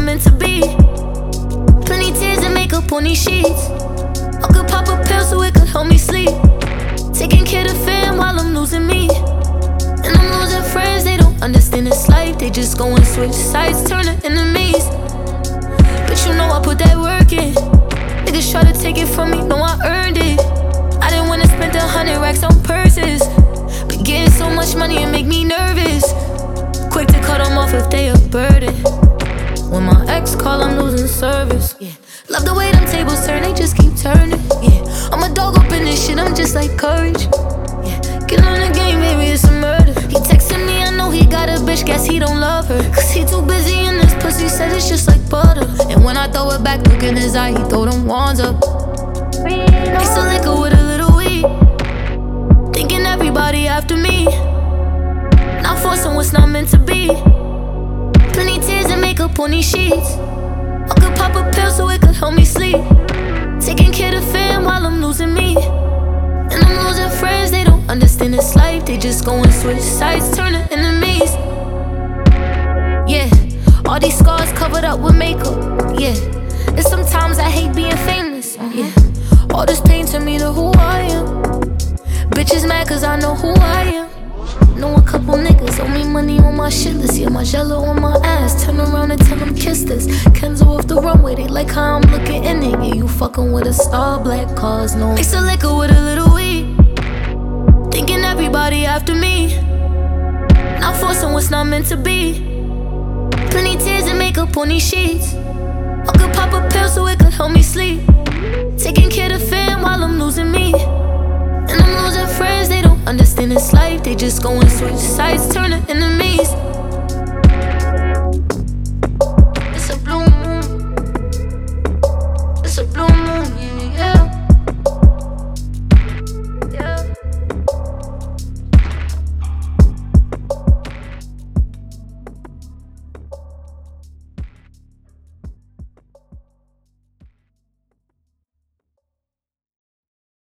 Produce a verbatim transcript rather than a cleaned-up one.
meant to be. Plenty tears and makeup on these sheets. I could pop a pill so it could help me sleep. Taking care of the fam while I'm losing me. And I'm losing friends, they don't understand this life. They just go and switch sides, turning enemies. But you know I put that work in. Niggas try to take it from me, know I earned it. I didn't wanna spend a hundred racks on purses, but getting so much money it make me nervous. Quick to cut them off if they a burden. When my ex call, I'm losing service. Yeah. Love the way them tables turn, they just keep turning. Yeah. I'm a dog up in this shit, I'm just like courage. Yeah. Get on the game, baby, it's a murder. He texting me, I know he got a bitch, guess he don't love her. Cause he too busy in this pussy, said it's just like butter. And when I throw it back, look in his eye, he throw them wands up. Mix a liquor with a little weed, thinking everybody after me. Not forcing what's not meant to be. Plenty tears and makeup on these sheets. I could pop a pill so it could help me sleep. Taking care of the fam while I'm losing me. And I'm losing friends, they don't understand this life. They just go and switch sides, turning enemies. Yeah, all these scars covered up with makeup. Yeah, and sometimes I hate being famous. Yeah, all this pain to me to who I am. Bitches mad cause I know who I am. Know a couple niggas owe me money on my shit list. Yeah, my jello on my ass. Turn around and tell them kiss this. Kenzo off the runway, they like how I'm looking in it. Yeah, you fucking with a star, black cars, no. Mix a liquor with a little weed, thinking everybody after me. Not forcing what's not meant to be. Plenty tears and makeup on these sheets. I could pop a pill so it could help me sleep. Taking care of the fam while I'm losing me. And I'm losing friends, they don't understand this life. They just go and switch sides, turning enemies.